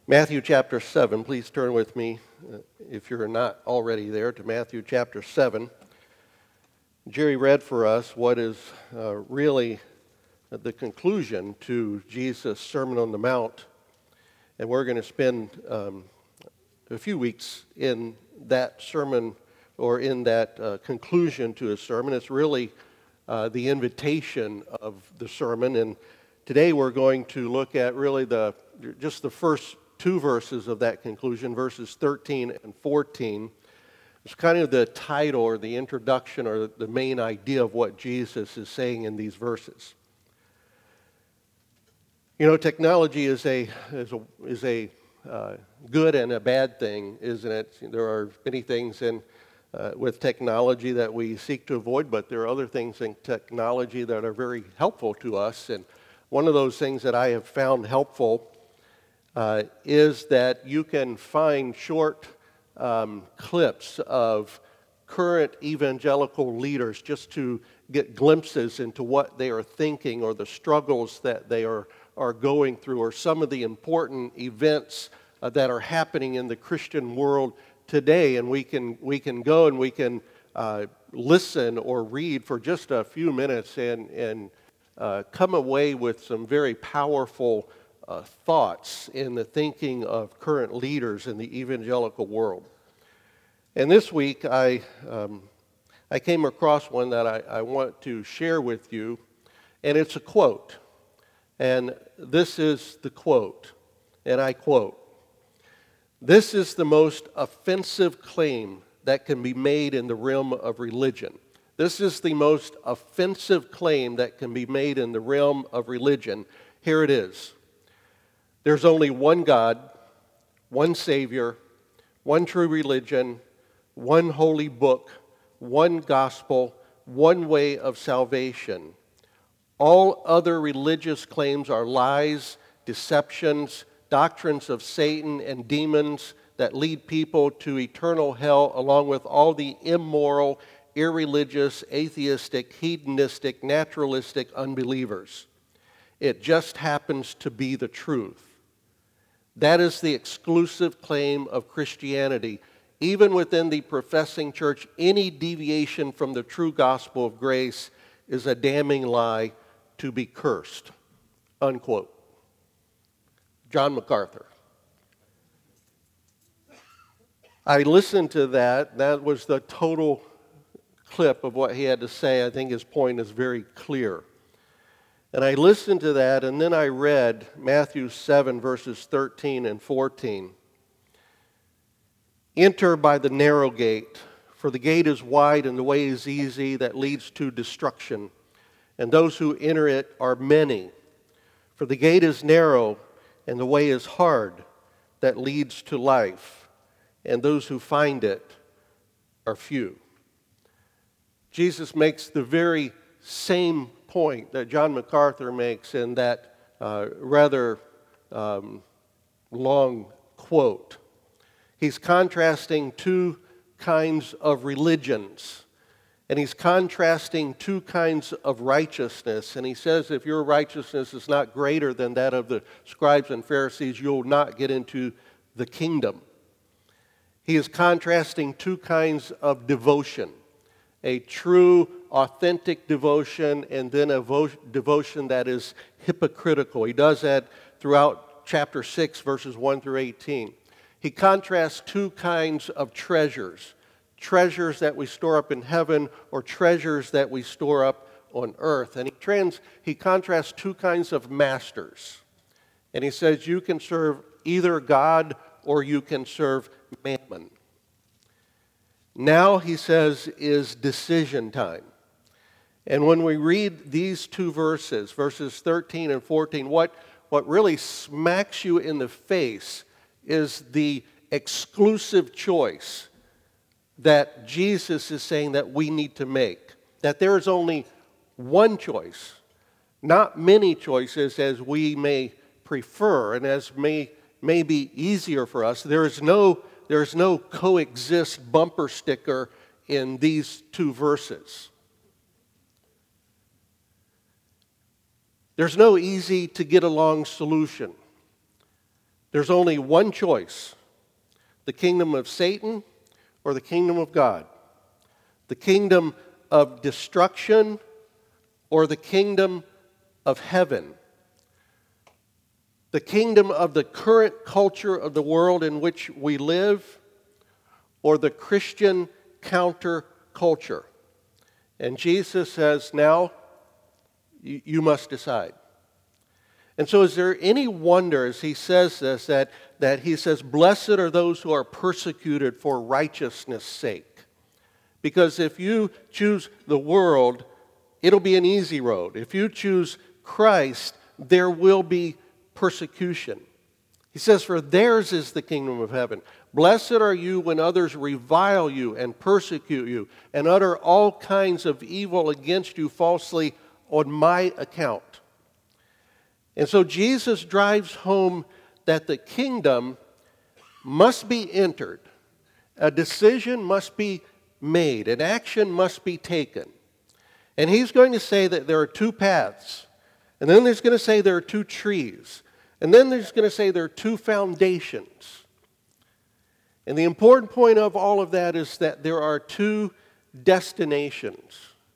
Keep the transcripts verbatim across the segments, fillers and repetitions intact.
Matthew chapter seven, please turn with me, uh, if you're not already there, to Matthew chapter seven. Jerry read for us what is uh, really the conclusion to Jesus' Sermon on the Mount, and we're going to spend um, a few weeks in that sermon or in that uh, conclusion to his sermon. It's really uh, the invitation of the sermon, and today we're going to look at really the just the first two verses of that conclusion, verses thirteen and fourteen. It's kind of the title or the introduction or the main idea of what Jesus is saying in these verses. You know, technology is a is a is a uh, good and a bad thing, isn't it? There are many things in uh, with technology that we seek to avoid, but there are other things in technology that are very helpful to us. And one of those things that I have found helpful Uh, is that you can find short um, clips of current evangelical leaders just to get glimpses into what they are thinking or the struggles that they are, are going through or some of the important events uh, that are happening in the Christian world today. And we can, we can go and we can uh, listen or read for just a few minutes and, and uh, come away with some very powerful Uh, thoughts in the thinking of current leaders in the evangelical world. And this week I um, I came across one that I, I want to share with you, and it's a quote. And this is the quote, and I quote, "This is the most offensive claim that can be made in the realm of religion. This is the most offensive claim that can be made in the realm of religion. Here it is. There's only one God, one Savior, one true religion, one holy book, one gospel, one way of salvation. All other religious claims are lies, deceptions, doctrines of Satan and demons that lead people to eternal hell, along with all the immoral, irreligious, atheistic, hedonistic, naturalistic unbelievers. It just happens to be the truth. That is the exclusive claim of Christianity. Even within the professing church, any deviation from the true gospel of grace is a damning lie to be cursed." Unquote. John MacArthur. I listened to that. That was the total clip of what he had to say. I think his point is very clear. And I listened to that, and then I read Matthew seven, verses thirteen and fourteen. "Enter by the narrow gate, for the gate is wide and the way is easy that leads to destruction, and those who enter it are many. For the gate is narrow and the way is hard that leads to life, and those who find it are few." Jesus makes the very same point that John MacArthur makes in that uh, rather um, long quote. He's contrasting two kinds of religions, and he's contrasting two kinds of righteousness. And he says if your righteousness is not greater than that of the scribes and Pharisees, you'll not get into the kingdom. He is contrasting two kinds of devotion. A true, authentic devotion, and then a vo- devotion that is hypocritical. He does that throughout chapter six, verses one through eighteen. He contrasts two kinds of treasures. Treasures that we store up in heaven, or treasures that we store up on earth. And he, trans- he contrasts two kinds of masters. And he says you can serve either God or you can serve mammon. Now, he says, is decision time. And when we read these two verses, verses thirteen and fourteen, what, what really smacks you in the face is the exclusive choice that Jesus is saying that we need to make. That there is only one choice, not many choices as we may prefer and as may, may be easier for us. There is no There's no coexist bumper sticker in these two verses. There's no easy to get along solution. There's only one choice: the kingdom of Satan or the kingdom of God, the kingdom of destruction or the kingdom of heaven, the kingdom of the current culture of the world in which we live, or the Christian counterculture. And Jesus says, now you, you must decide. And so is there any wonder as he says this, that, that he says, blessed are those who are persecuted for righteousness' sake? Because if you choose the world, it'll be an easy road. If you choose Christ, there will be persecution. He says, for theirs is the kingdom of heaven. Blessed are you when others revile you and persecute you and utter all kinds of evil against you falsely on my account. And so Jesus drives home that the kingdom must be entered. A decision must be made. An action must be taken. And he's going to say that there are two paths. And then he's going to say there are two trees. And then he's going to say there are two foundations. And the important point of all of that is that there are two destinations.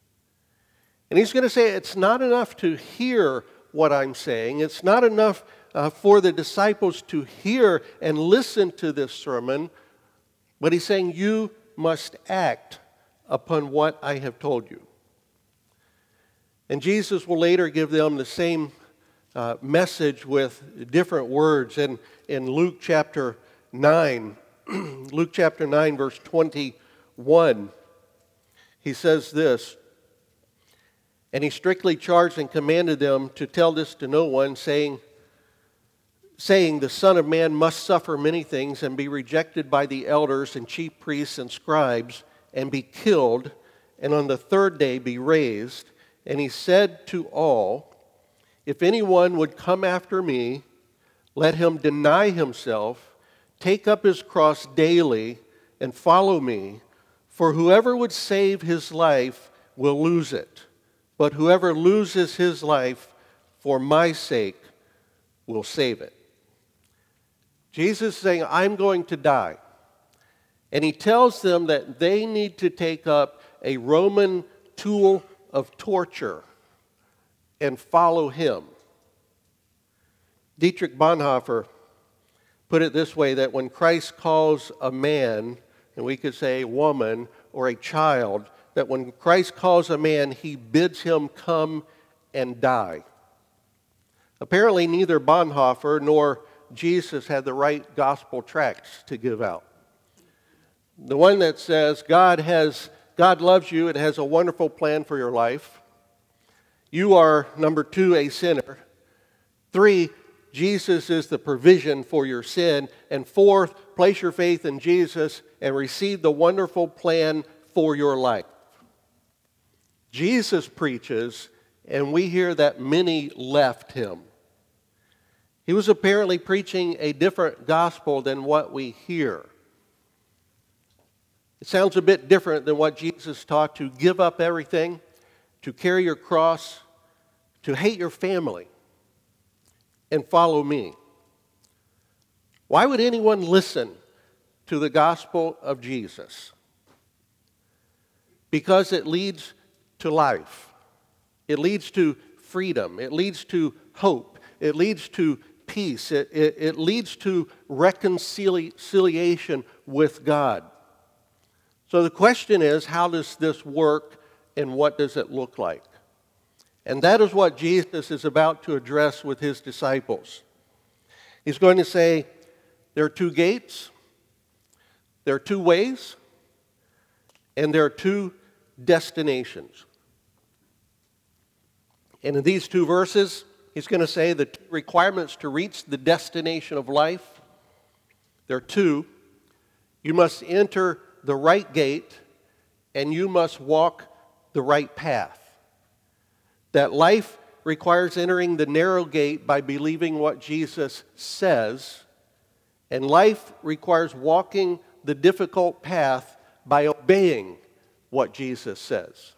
And he's going to say it's not enough to hear what I'm saying. It's not enough uh, for the disciples to hear and listen to this sermon. But he's saying you must act upon what I have told you. And Jesus will later give them the same uh, message with different words. And in Luke chapter nine, Luke chapter nine, verse twenty-one, he says this, and he strictly charged and commanded them to tell this to no one, saying, saying, the Son of Man must suffer many things and be rejected by the elders and chief priests and scribes and be killed, and on the third day be raised. And he said to all, if anyone would come after me, let him deny himself, take up his cross daily, and follow me. For whoever would save his life will lose it. But whoever loses his life for my sake will save it. Jesus is saying, I'm going to die. And he tells them that they need to take up a Roman tool of torture and follow him. Dietrich Bonhoeffer put it this way, that when Christ calls a man, and we could say a woman or a child, that when Christ calls a man, he bids him come and die. Apparently neither Bonhoeffer nor Jesus had the right gospel tracts to give out. The one that says God has God loves you and has a wonderful plan for your life. You are, number two, a sinner. Three, Jesus is the provision for your sin. And fourth, place your faith in Jesus and receive the wonderful plan for your life. Jesus preaches, and we hear that many left him. He was apparently preaching a different gospel than what we hear. It sounds a bit different than what Jesus taught, to give up everything, to carry your cross, to hate your family, and follow me. Why would anyone listen to the gospel of Jesus? Because it leads to life. It leads to freedom. It leads to hope. It leads to peace. It, it, it leads to reconciliation with God. So the question is, how does this work and what does it look like? And that is what Jesus is about to address with his disciples. He's going to say, there are two gates, there are two ways, and there are two destinations. And in these two verses, he's going to say the two requirements to reach the destination of life. There are two. You must enter the right gate, and you must walk the right path. That life requires entering the narrow gate by believing what Jesus says, and life requires walking the difficult path by obeying what Jesus says.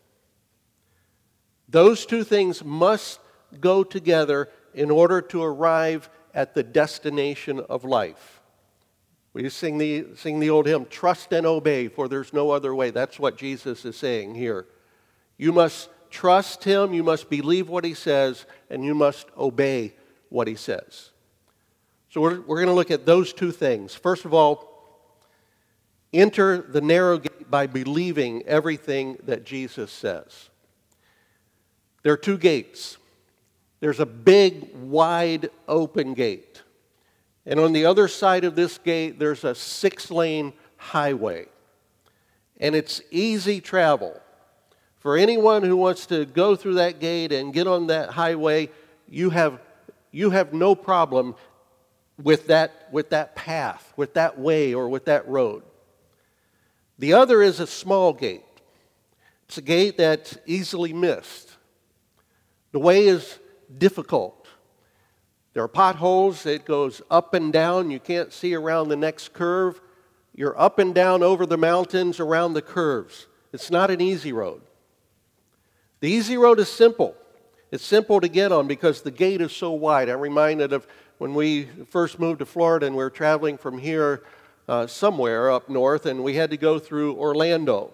Those two things must go together in order to arrive at the destination of life. We sing the, sing the old hymn, trust and obey, for there's no other way. That's what Jesus is saying here. You must trust him, you must believe what he says, and you must obey what he says. So we're, we're going to look at those two things. First of all, enter the narrow gate by believing everything that Jesus says. There are two gates. There's a big, wide open gate. And on the other side of this gate, there's a six-lane highway. And it's easy travel. For anyone who wants to go through that gate and get on that highway, you have, you have no problem with that, with that path, with that way, or with that road. The other is a small gate. It's a gate that's easily missed. The way is difficult. There are potholes. It goes up and down. You can't see around the next curve. You're up and down over the mountains around the curves. It's not an easy road. The easy road is simple. It's simple to get on because the gate is so wide. I'm reminded of when we first moved to Florida and we were traveling from here uh, somewhere up north, and we had to go through Orlando.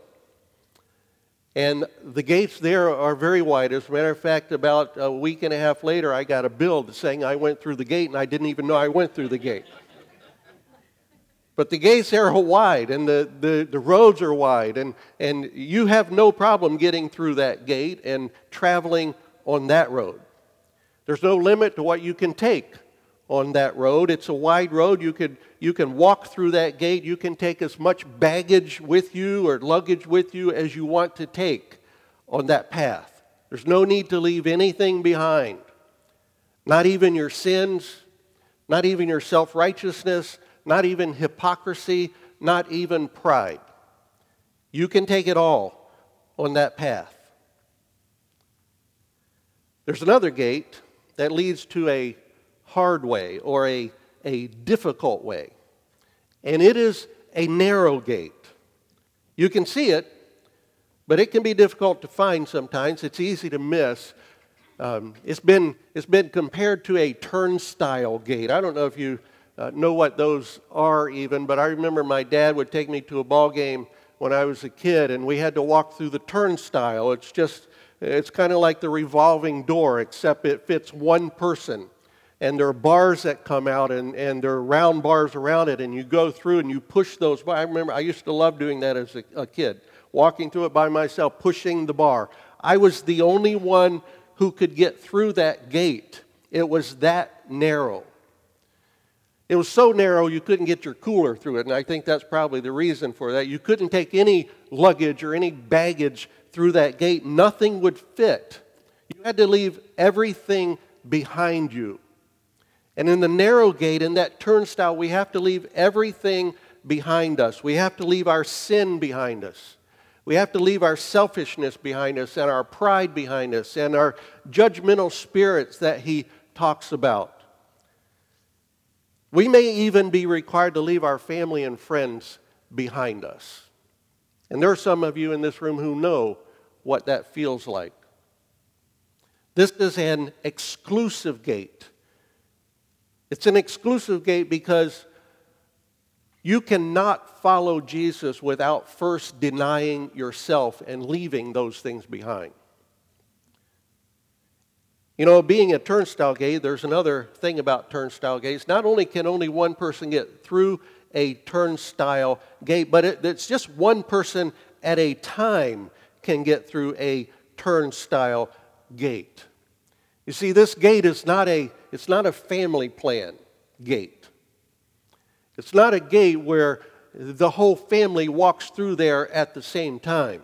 And the gates there are very wide. As a matter of fact, about a week and a half later, I got a bill saying I went through the gate, and I didn't even know I went through the gate. But the gates there are wide, and the, the, the roads are wide, and, and you have no problem getting through that gate and traveling on that road. There's no limit to what you can take on that road. It's a wide road. You could, you can walk through that gate. You can take as much baggage with you or luggage with you as you want to take on that path. There's no need to leave anything behind. Not even your sins, not even your self-righteousness, not even hypocrisy, not even pride. You can take it all on that path. There's another gate that leads to a hard way or a, a difficult way. And it is a narrow gate. You can see it, but it can be difficult to find sometimes. It's easy to miss. Um, it's been, it's been compared to a turnstile gate. I don't know if you uh, know what those are even, but I remember my dad would take me to a ball game when I was a kid, and we had to walk through the turnstile. It's just, it's kind of like the revolving door, except it fits one person. And there are bars that come out, and, and there are round bars around it, and you go through and you push those. I remember I used to love doing that as a, a kid, walking through it by myself, pushing the bar. I was the only one who could get through that gate. It was that narrow. It was so narrow you couldn't get your cooler through it, and I think that's probably the reason for that. You couldn't take any luggage or any baggage through that gate. Nothing would fit. You had to leave everything behind you. And in the narrow gate, in that turnstile, we have to leave everything behind us. We have to leave our sin behind us. We have to leave our selfishness behind us and our pride behind us and our judgmental spirits that he talks about. We may even be required to leave our family and friends behind us. And there are some of you in this room who know what that feels like. This is an exclusive gate. It's an exclusive gate because you cannot follow Jesus without first denying yourself and leaving those things behind. You know, being a turnstile gate, there's another thing about turnstile gates. Not only can only one person get through a turnstile gate, but it, it's just one person at a time can get through a turnstile gate. You see, this gate is not a, it's not a family plan gate. It's not a gate where the whole family walks through there at the same time.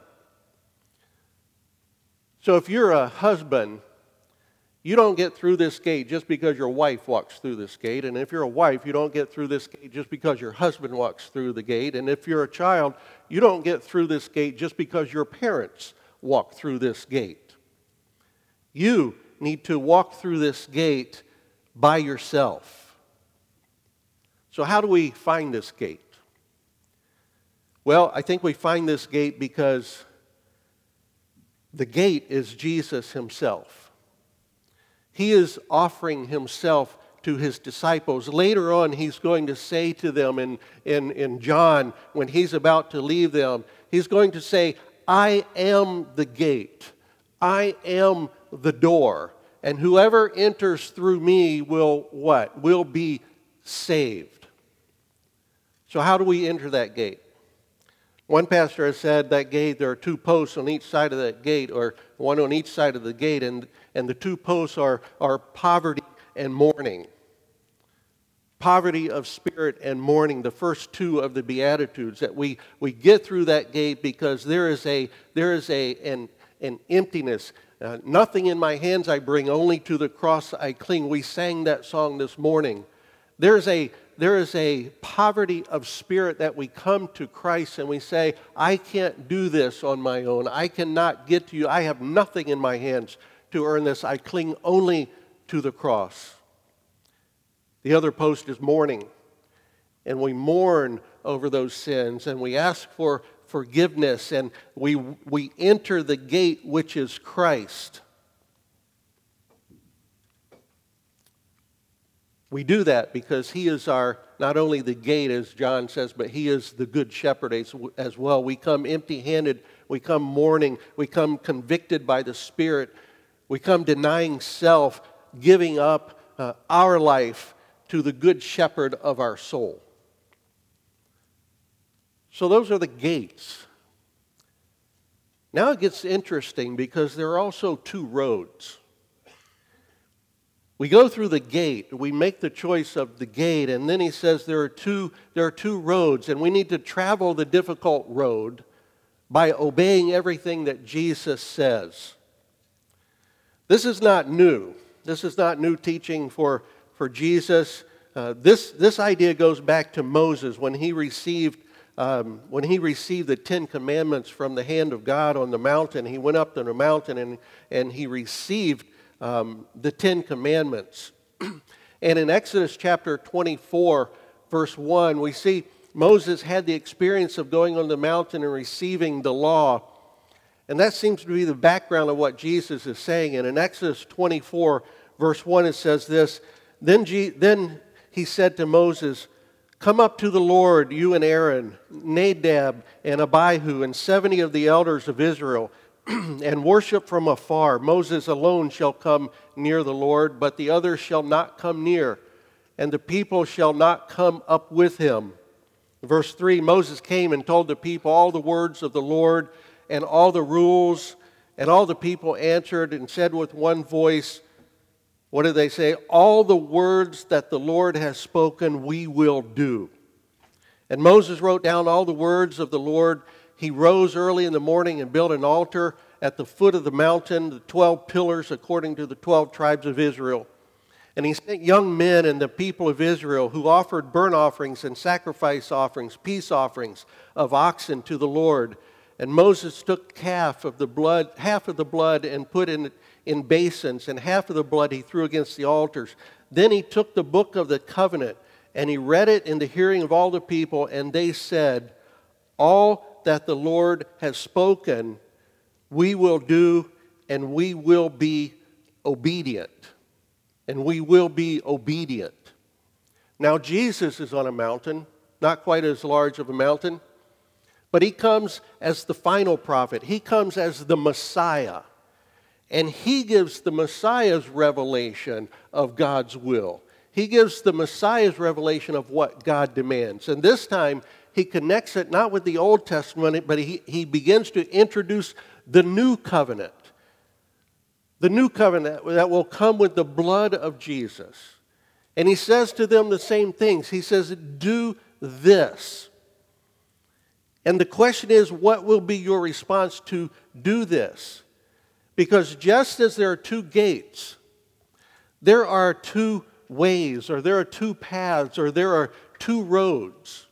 So if you're a husband, you don't get through this gate just because your wife walks through this gate. And if you're a wife, you don't get through this gate just because your husband walks through the gate. And if you're a child, you don't get through this gate just because your parents walk through this gate. You need to walk through this gate by yourself. So how do we find this gate? Well, I think we find this gate because the gate is Jesus himself. He is offering himself to his disciples. Later on, he's going to say to them in, in, in John, when he's about to leave them, he's going to say, I am the gate. I am the door. And whoever enters through me will what? Will be saved. So how do we enter that gate? One pastor has said that gate, there are two posts on each side of that gate, or one on each side of the gate, and, and the two posts are, are poverty and mourning. Poverty of spirit and mourning, the first two of the Beatitudes, that we, we get through that gate because there is a there is a an, an emptiness. Uh, nothing in my hands I bring, only to the cross I cling. We sang that song this morning. There's a There is a poverty of spirit that we come to Christ and we say, I can't do this on my own. I cannot get to you. I have nothing in my hands to earn this. I cling only to the cross. The other post is mourning. And we mourn over those sins and we ask for forgiveness and we, we enter the gate which is Christ. We do that because he is our, not only the gate, as John says, but he is the good shepherd as, as well. We come empty-handed. We come mourning. We come convicted by the Spirit. We come denying self, giving up uh, our life to the good shepherd of our soul. So those are the gates. Now it gets interesting because there are also two roads. We go through the gate, we make the choice of the gate, and then he says there are two, there are two roads, and we need to travel the difficult road by obeying everything that Jesus says. This is not new. This is not new teaching for, for Jesus. Uh, this, this idea goes back to Moses when he received um, when he received the Ten Commandments from the hand of God on the mountain. He went up to the mountain and, and he received Um, the Ten Commandments. And in Exodus chapter twenty-four, verse one, we see Moses had the experience of going on the mountain and receiving the law. And that seems to be the background of what Jesus is saying. And in Exodus twenty-four, verse one, it says this, Then, G- then he said to Moses, Come up to the Lord, you and Aaron, Nadab and Abihu, and seventy of the elders of Israel, and worship from afar. Moses alone shall come near the Lord, but the others shall not come near, and the people shall not come up with him. Verse three, Moses came and told the people all the words of the Lord and all the rules, and all the people answered and said with one voice, what did they say? All the words that the Lord has spoken we will do. And Moses wrote down all the words of the Lord. He rose early in the morning and built an altar at the foot of the mountain, the twelve pillars according to the twelve tribes of Israel. And he sent young men and the people of Israel who offered burnt offerings and sacrifice offerings, peace offerings of oxen to the Lord. And Moses took half of the blood, half of the blood and put it in basins, and half of the blood he threw against the altars. Then he took the book of the covenant and he read it in the hearing of all the people, and they said, all that the Lord has spoken, we will do, and we will be obedient. And we will be obedient. Now, Jesus is on a mountain, not quite as large of a mountain, but he comes as the final prophet. He comes as the Messiah. And he gives the Messiah's revelation of God's will. He gives the Messiah's revelation of what God demands. And this time, he connects it not with the Old Testament, but he, he begins to introduce the new covenant. The new covenant that will come with the blood of Jesus. And he says to them the same things. He says, do this. And the question is, what will be your response to do this? Because just as there are two gates, there are two ways, or there are two paths, or there are two roads.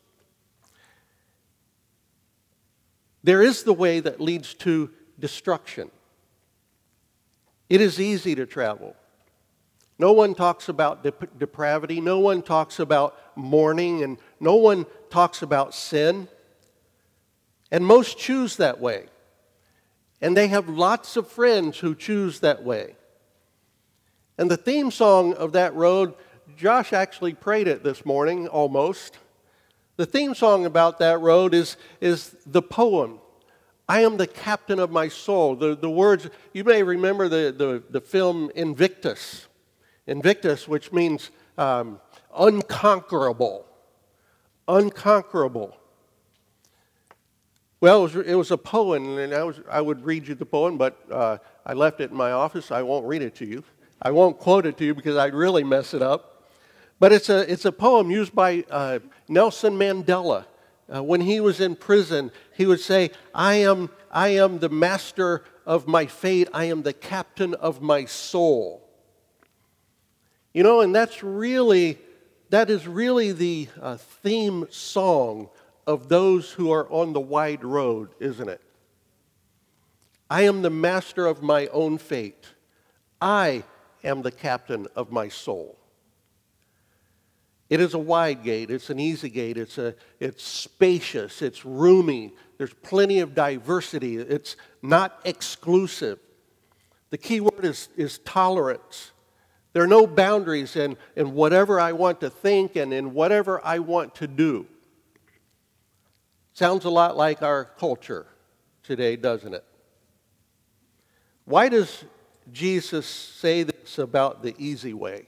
There is the way that leads to destruction. It is easy to travel. No one talks about dep- depravity. No one talks about mourning. And no one talks about sin. And most choose that way. And they have lots of friends who choose that way. And the theme song of that road Josh actually prayed it this morning, almost. The theme song about that road is, is the poem, I am the captain of my soul. The, the words, you may remember the, the, the film Invictus. Invictus, which means um, unconquerable. Unconquerable. Well, it was, it was a poem, and I, was, I would read you the poem, but uh, I left it in my office. I won't read it to you. I won't quote it to you because I'd really mess it up. But it's a, it's a poem used by uh, Nelson Mandela. Uh, when he was in prison, he would say, I am, I am the master of my fate. I am the captain of my soul. You know, and that's really, that is really the uh, theme song of those who are on the wide road, isn't it? I am the master of my own fate. I am the captain of my soul. It is a wide gate. It's an easy gate. It's, a, it's spacious. It's roomy. There's plenty of diversity. It's not exclusive. The key word is, is tolerance. There are no boundaries in, in whatever I want to think and in whatever I want to do. Sounds a lot like our culture today, doesn't it? Why does Jesus say this about the easy way?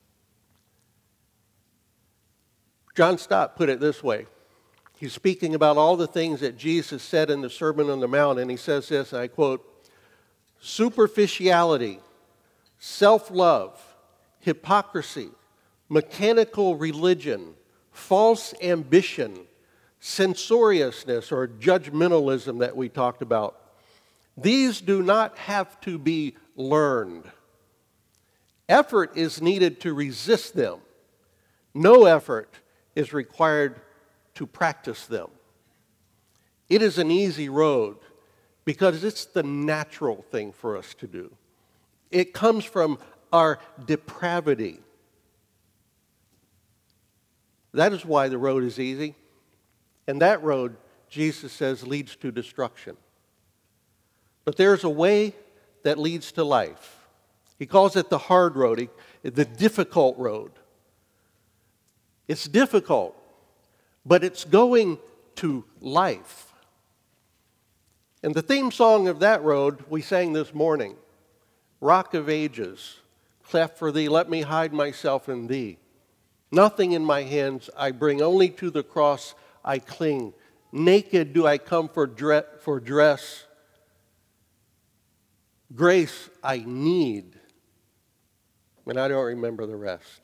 John Stott put it this way. He's speaking about all the things that Jesus said in the Sermon on the Mount, and he says this, and I quote, superficiality, self-love, hypocrisy, mechanical religion, false ambition, censoriousness or judgmentalism that we talked about. These do not have to be learned. Effort is needed to resist them. No effort is required to practice them. It is an easy road because it's the natural thing for us to do. It comes from our depravity. That is why the road is easy. And that road, Jesus says, leads to destruction. But there's a way that leads to life. He calls it the hard road, the difficult road. It's difficult, but it's going to life. And the theme song of that road we sang this morning, Rock of Ages, cleft for thee, let me hide myself in thee. Nothing in my hands I bring, only to the cross I cling. Naked do I come for dress, for dress. Grace I need. And I don't remember the rest.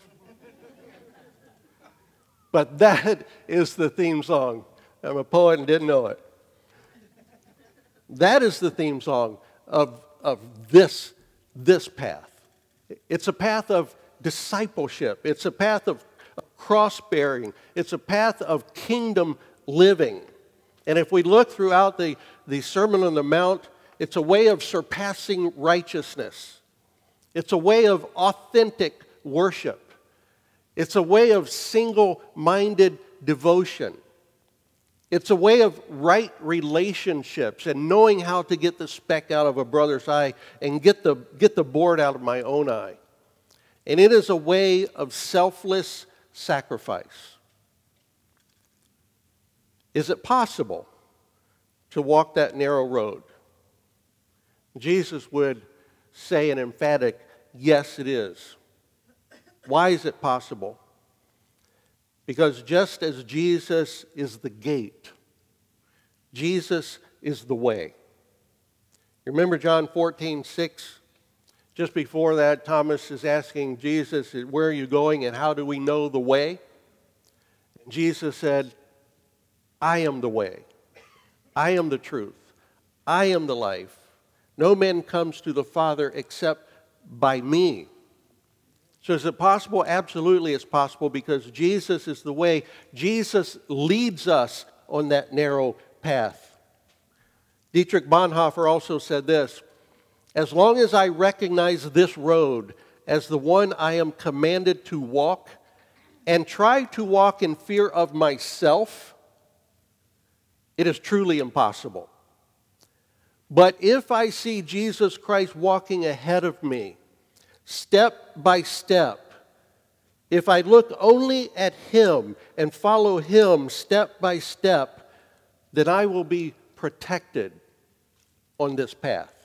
But that is the theme song. I'm a poet and didn't know it. That is the theme song of, of this, this path. It's a path of discipleship. It's a path of cross-bearing. It's a path of kingdom living. And if we look throughout the, the Sermon on the Mount, it's a way of surpassing righteousness. It's a way of authentic worship. It's a way of single-minded devotion. It's a way of right relationships and knowing how to get the speck out of a brother's eye and get the, get the board out of my own eye. And it is a way of selfless sacrifice. Is it possible to walk that narrow road? Jesus would say an emphatic, yes, it is. Why is it possible? Because just as Jesus is the gate, Jesus is the way. You remember John fourteen six? Just before that, Thomas is asking Jesus, where are you going and how do we know the way? And Jesus said, I am the way. I am the truth. I am the life. No man comes to the Father except by me. So is it possible? Absolutely it's possible because Jesus is the way. Jesus leads us on that narrow path. Dietrich Bonhoeffer also said this, as long as I recognize this road as the one I am commanded to walk and try to walk in fear of myself, it is truly impossible. But if I see Jesus Christ walking ahead of me, step by step, if I look only at Him and follow Him step by step, then I will be protected on this path.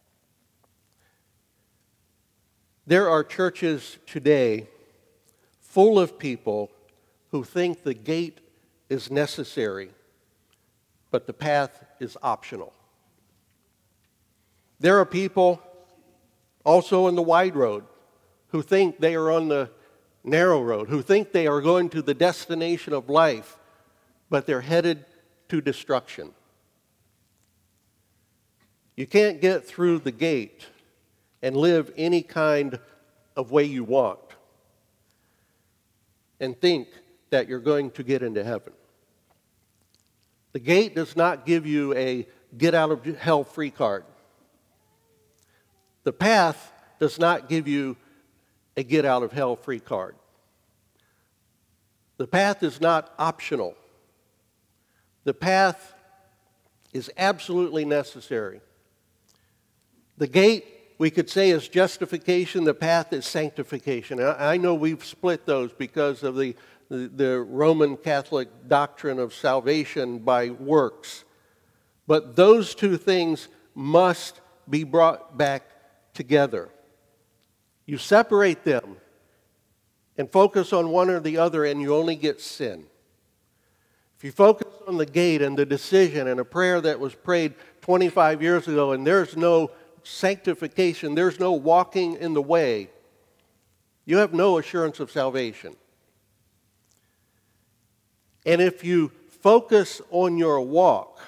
There are churches today full of people who think the gate is necessary, but the path is optional. There are people also on the wide road who think they are on the narrow road, who think they are going to the destination of life, but they're headed to destruction. You can't get through the gate and live any kind of way you want and think that you're going to get into heaven. The gate does not give you a get out of hell free card. The path does not give you a get out of hell free card. The path is not optional. The path is absolutely necessary. The gate, we could say, is justification. The path is sanctification. I know we've split those because of the, the, the Roman Catholic doctrine of salvation by works. But those two things must be brought back together. You separate them and focus on one or the other, and you only get sin. If you focus on the gate and the decision and a prayer that was prayed twenty-five years ago, and there's no sanctification, there's no walking in the way, you have no assurance of salvation. And if you focus on your walk,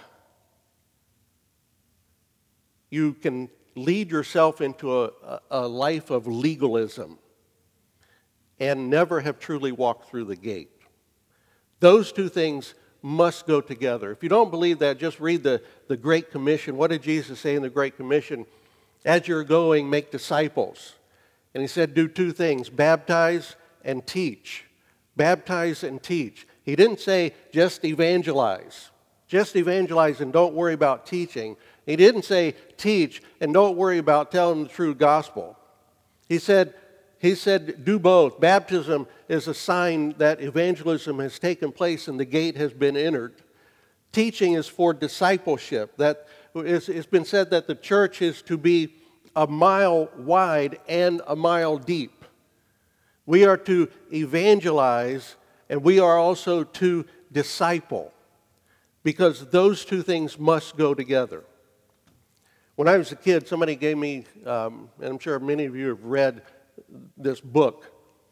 you can lead yourself into a, a life of legalism and never have truly walked through the gate. Those two things must go together. If you don't believe that, just read the, the Great Commission. What did Jesus say in the Great Commission? As you're going, make disciples. And he said, do two things, baptize and teach. Baptize and teach. He didn't say just evangelize. Just evangelize and don't worry about teaching. He didn't say teach and don't worry about telling the true gospel. He said, he said do both. Baptism is a sign that evangelism has taken place and the gate has been entered. Teaching is for discipleship. That is, it's been said that the church is to be a mile wide and a mile deep. We are to evangelize and we are also to disciple, because those two things must go together. When I was a kid, somebody gave me, um, and I'm sure many of you have read this book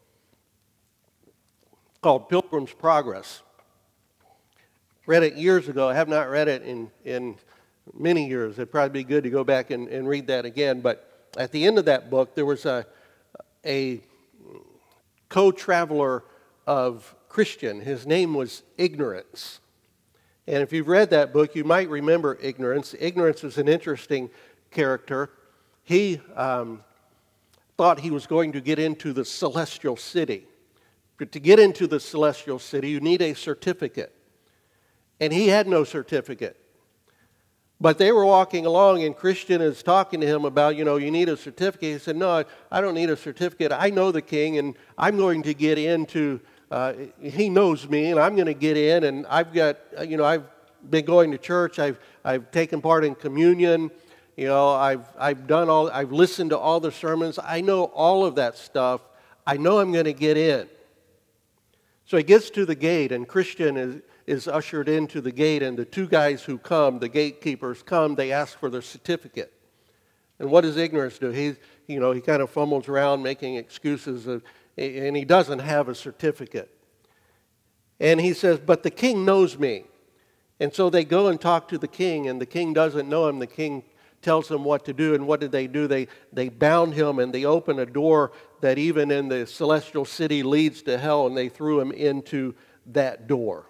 called Pilgrim's Progress. Read it years ago. I have not read it in, in many years. It'd probably be good to go back and, and read that again. But at the end of that book, there was a, a co-traveler of Christian. His name was Ignorance. And if you've read that book, you might remember Ignorance. Ignorance is an interesting character. He um, thought he was going to get into the celestial city. But to get into the celestial city, you need a certificate. And he had no certificate. But they were walking along, and Christian is talking to him about, you know, you need a certificate. He said, no, I don't need a certificate. I know the king, and I'm going to get into, uh, he knows me, and I'm going to get in, and I've got, you know, I've been going to church. I've, I've taken part in communion. You know, I've, I've done all, I've listened to all the sermons. I know all of that stuff. I know I'm going to get in. So he gets to the gate, and Christian is, is ushered into the gate, and the two guys who come, the gatekeepers come, they ask for their certificate. And what does Ignorance do? He, you know, he kind of fumbles around making excuses, of, and he doesn't have a certificate. And he says, but the king knows me. And so they go and talk to the king, and the king doesn't know him. The king tells them what to do, and what did they do? They, they bound him, and they open a door that even in the celestial city leads to hell, and they threw him into that door.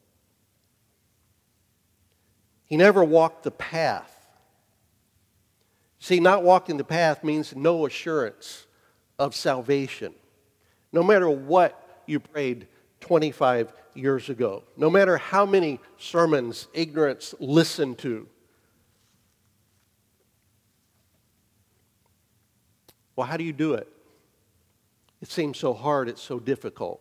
He never walked the path. See, not walking the path means no assurance of salvation. No matter what you prayed twenty-five years ago, no matter how many sermons Ignorance listened to. Well, how do you do it? It seems so hard, it's so difficult.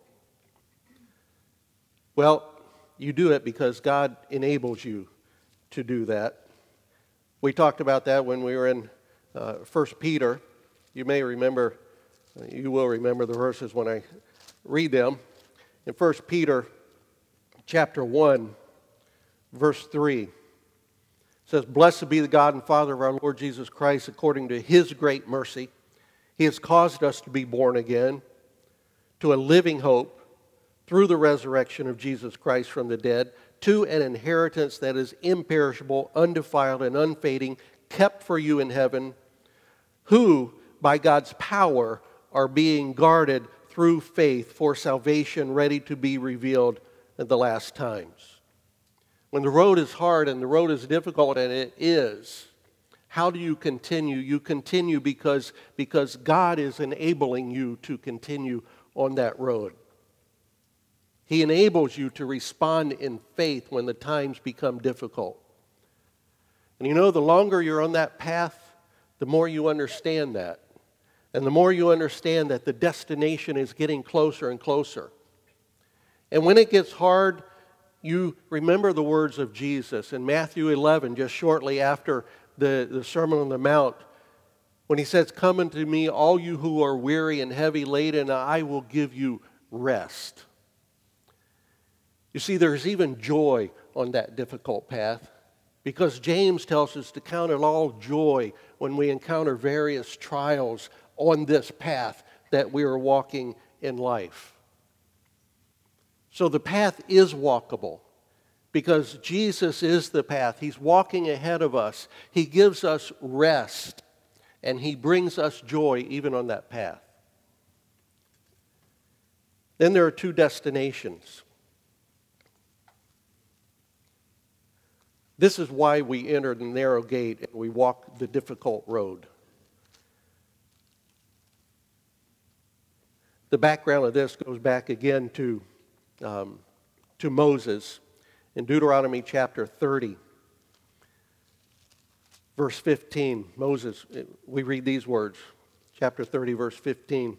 Well, you do it because God enables you to do that. We talked about that when we were in uh, First Peter. You may remember, you will remember the verses when I read them. In First Peter chapter one, verse three, it says, "Blessed be the God and Father of our Lord Jesus Christ, according to His great mercy. He has caused us to be born again to a living hope through the resurrection of Jesus Christ from the dead, to an inheritance that is imperishable, undefiled, and unfading, kept for you in heaven, who, by God's power, are being guarded through faith for salvation ready to be revealed at the last times." When the road is hard and the road is difficult, and it is, how do you continue? You continue because, because God is enabling you to continue on that road. He enables you to respond in faith when the times become difficult. And you know, the longer you're on that path, the more you understand that. And the more you understand that the destination is getting closer and closer. And when it gets hard, you remember the words of Jesus in Matthew eleven, just shortly after the, the Sermon on the Mount, when He says, "Come unto me, all you who are weary and heavy laden, and I will give you rest." You see, there's even joy on that difficult path, because James tells us to count it all joy when we encounter various trials on this path that we are walking in life. So the path is walkable because Jesus is the path. He's walking ahead of us. He gives us rest, and He brings us joy even on that path. Then there are two destinations. This is why we enter the narrow gate and we walk the difficult road. The background of this goes back again to, um, to Moses in Deuteronomy chapter thirty, verse fifteen. Moses, we read these words, chapter thirty, verse fifteen.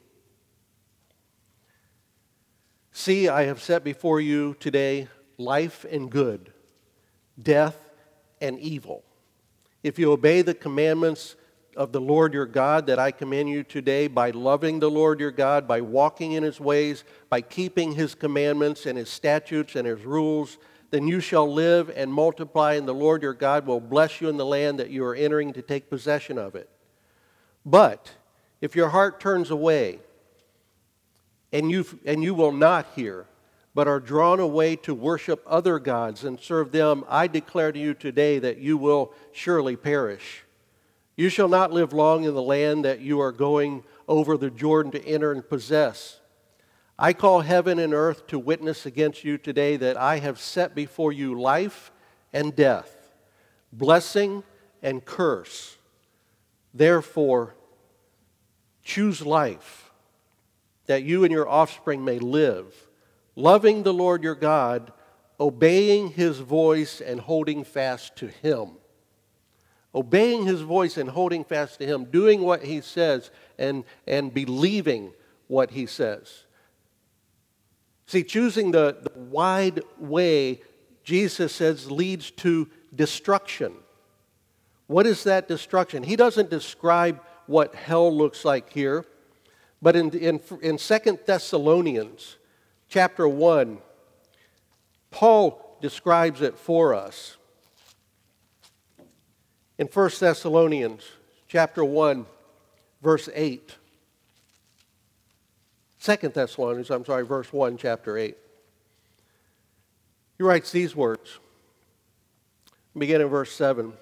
"See, I have set before you today life and good, death and evil. If you obey the commandments of the Lord your God that I command you today, by loving the Lord your God, by walking in His ways, by keeping His commandments and His statutes and His rules, then you shall live and multiply, and the Lord your God will bless you in the land that you are entering to take possession of it. But if your heart turns away, and you, and you will not hear, but are drawn away to worship other gods and serve them, I declare to you today that you will surely perish. You shall not live long in the land that you are going over the Jordan to enter and possess. I call heaven and earth to witness against you today that I have set before you life and death, blessing and curse. Therefore, choose life, that you and your offspring may live, loving the Lord your God, obeying His voice and holding fast to Him." Obeying His voice and holding fast to Him, doing what He says and, and believing what He says. See, choosing the, the wide way, Jesus says, leads to destruction. What is that destruction? He doesn't describe what hell looks like here, but in, in, in Second Thessalonians chapter one, Paul describes it for us. In First Thessalonians chapter one, verse eight. Second Thessalonians, I'm sorry, verse one, chapter eight. He writes these words. Begin in verse seven.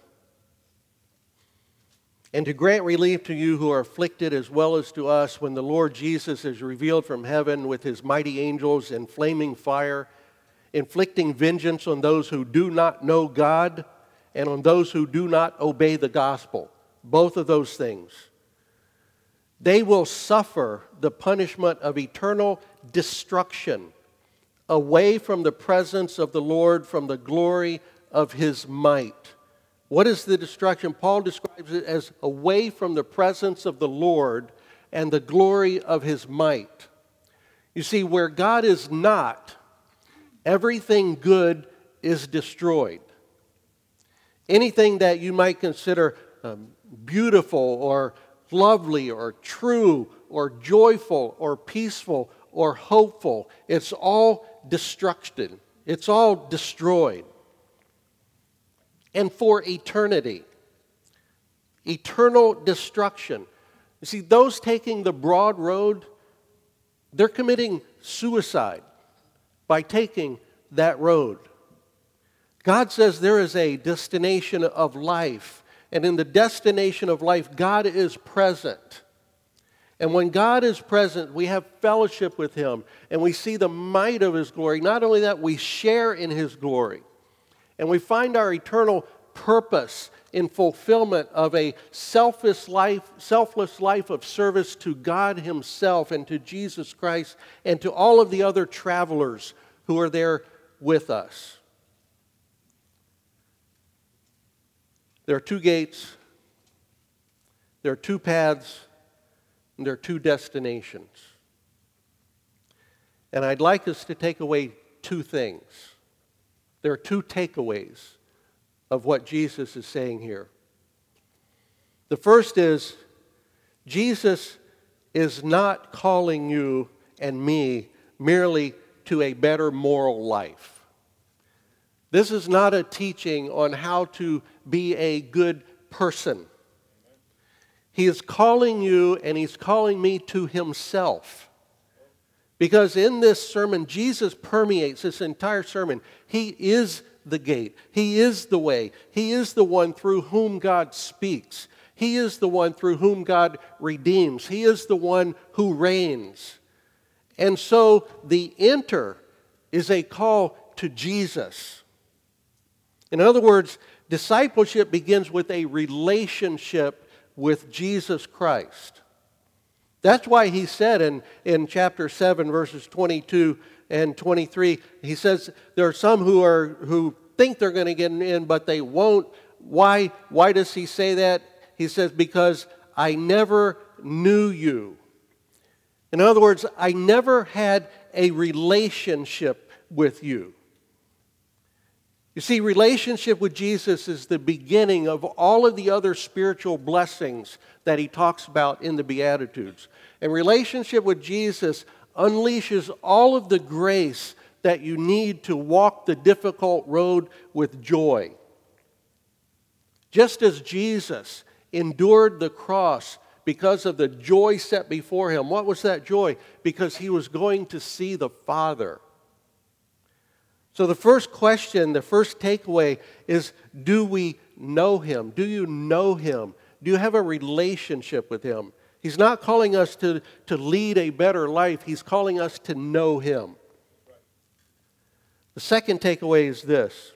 "And to grant relief to you who are afflicted as well as to us, when the Lord Jesus is revealed from heaven with His mighty angels in flaming fire, inflicting vengeance on those who do not know God and on those who do not obey the gospel." Both of those things. "They will suffer the punishment of eternal destruction away from the presence of the Lord, from the glory of His might." What is the destruction? Paul describes it as away from the presence of the Lord and the glory of his might. You see, where God is not, everything good is destroyed. Anything that you might consider um, beautiful or lovely or true or joyful or peaceful or hopeful, it's all destruction. It's all destroyed. And for eternity, eternal destruction. You see, those taking the broad road, they're committing suicide by taking that road. God says there is a destination of life, and in the destination of life, God is present. And when God is present, we have fellowship with him, and we see the might of his glory. Not only that, we share in his glory, and we find our eternal purpose in fulfillment of a selfless life, selfless life of service to God himself and to Jesus Christ and to all of the other travelers who are there with us. There are two gates, there are two paths, and there are two destinations. And I'd like us to take away two things. There are two takeaways of what Jesus is saying here. The first is, Jesus is not calling you and me merely to a better moral life. This is not a teaching on how to be a good person. He is calling you and he's calling me to himself. Because in this sermon, Jesus permeates this entire sermon. He is the gate. He is the way. He is the one through whom God speaks. He is the one through whom God redeems. He is the one who reigns. And so the enter is a call to Jesus. In other words, discipleship begins with a relationship with Jesus Christ. That's why he said in, in chapter seven, verses twenty-two and twenty-three, he says there are some who are who think they're going to get in, but they won't. Why, why does he say that? He says, because I never knew you. In other words, I never had a relationship with you. You see, relationship with Jesus is the beginning of all of the other spiritual blessings that he talks about in the Beatitudes. And relationship with Jesus unleashes all of the grace that you need to walk the difficult road with joy. Just as Jesus endured the cross because of the joy set before him. What was that joy? Because he was going to see the Father. So the first question, the first takeaway is, do we know him? Do you know him? Do you have a relationship with him? He's not calling us to, to lead a better life. He's calling us to know him. The second takeaway is this.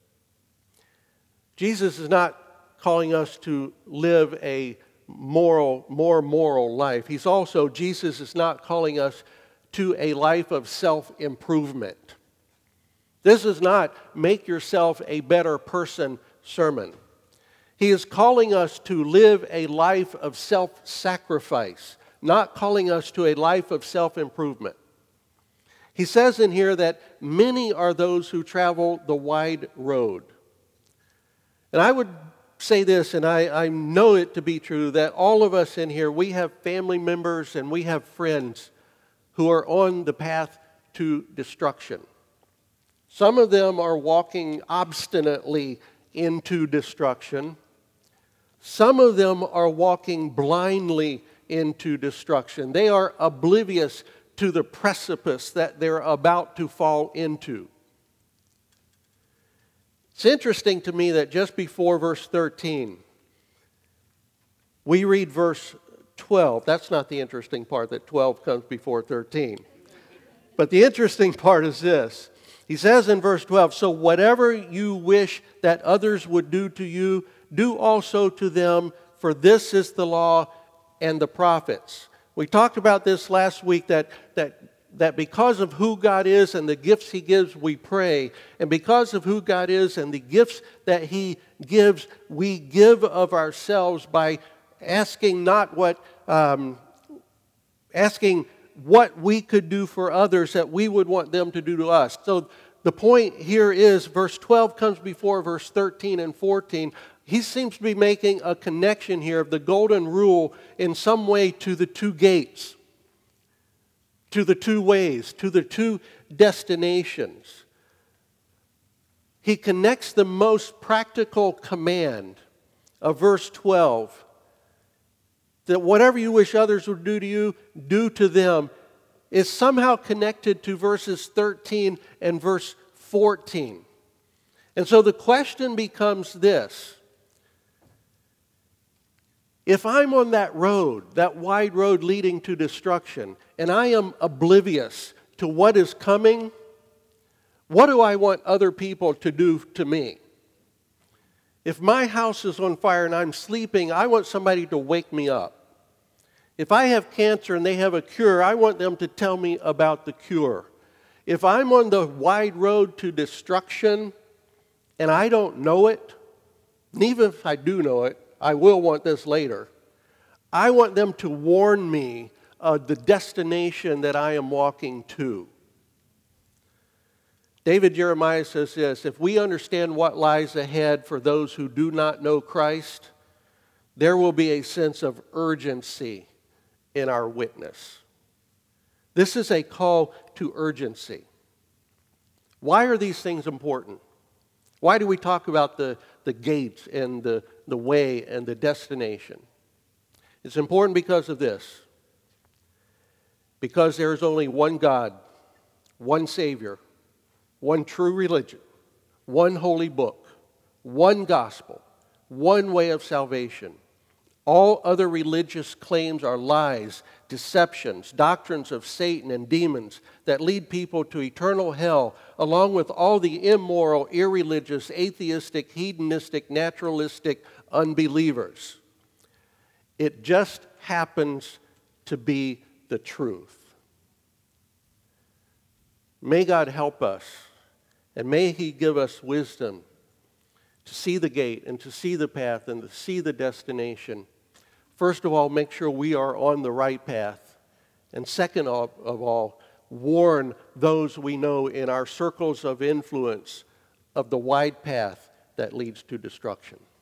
Jesus is not calling us to live a moral, more moral life. He's also, Jesus is not calling us to a life of self-improvement. This is not make yourself a better person sermon. He is calling us to live a life of self-sacrifice, not calling us to a life of self-improvement. He says in here that many are those who travel the wide road. And I would say this, and I, I know it to be true, that all of us in here, we have family members and we have friends who are on the path to destruction. Some of them are walking obstinately into destruction. Some of them are walking blindly into destruction. They are oblivious to the precipice that they're about to fall into. It's interesting to me that just before verse thirteen, we read verse twelve. That's not the interesting part, that twelve comes before thirteen. But the interesting part is this. He says in verse twelve, so whatever you wish that others would do to you, do also to them, for this is the law and the prophets. We talked about this last week, that, that, that because of who God is and the gifts he gives, we pray. And because of who God is and the gifts that he gives, we give of ourselves by asking not what, um, asking what we could do for others that we would want them to do to us. So the point here is verse twelve comes before verse thirteen and fourteen. He seems to be making a connection here of the golden rule in some way to the two gates, to the two ways, to the two destinations. He connects the most practical command of verse twelve, that whatever you wish others would do to you, do to them, is somehow connected to verses thirteen and verse fourteen. And so the question becomes this. If I'm on that road, that wide road leading to destruction, and I am oblivious to what is coming, what do I want other people to do to me? If my house is on fire and I'm sleeping, I want somebody to wake me up. If I have cancer and they have a cure, I want them to tell me about the cure. If I'm on the wide road to destruction and I don't know it, and even if I do know it, I will want this later, I want them to warn me of the destination that I am walking to. David Jeremiah says this, if we understand what lies ahead for those who do not know Christ, there will be a sense of urgency in our witness. This is a call to urgency. Why are these things important? Why do we talk about the, the gates and the, the way and the destination? It's important because of this. Because there is only one God, one Savior, one true religion, one holy book, one gospel, one way of salvation. All other religious claims are lies, deceptions, doctrines of Satan and demons that lead people to eternal hell, along with all the immoral, irreligious, atheistic, hedonistic, naturalistic unbelievers. It just happens to be the truth. May God help us, and may He give us wisdom to see the gate and to see the path and to see the destination. First of all, make sure we are on the right path. And second of, of all, warn those we know in our circles of influence of the wide path that leads to destruction.